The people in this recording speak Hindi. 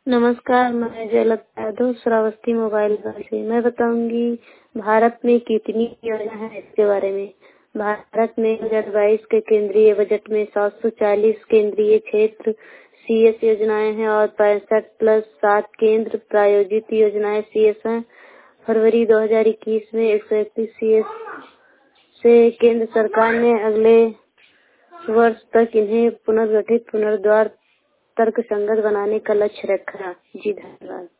नमस्कार, मैं जयललिता यादव श्रावस्ती मोबाइल से। मैं बताऊंगी भारत में कितनी योजना है इसके बारे में। भारत में 2022 के केंद्रीय बजट में 740 केंद्रीय क्षेत्र सीएस योजनाएं हैं और 65+7 केंद्र प्रायोजित योजनाएं सीएस हैं। फरवरी 2021 में 131 सीएस से केंद्र सरकार ने अगले वर्ष तक इन्हें पुनर्गठित पुनर्द्वार तर्कसंगत बनाने का लक्ष्य रखा। जी धन्यवाद।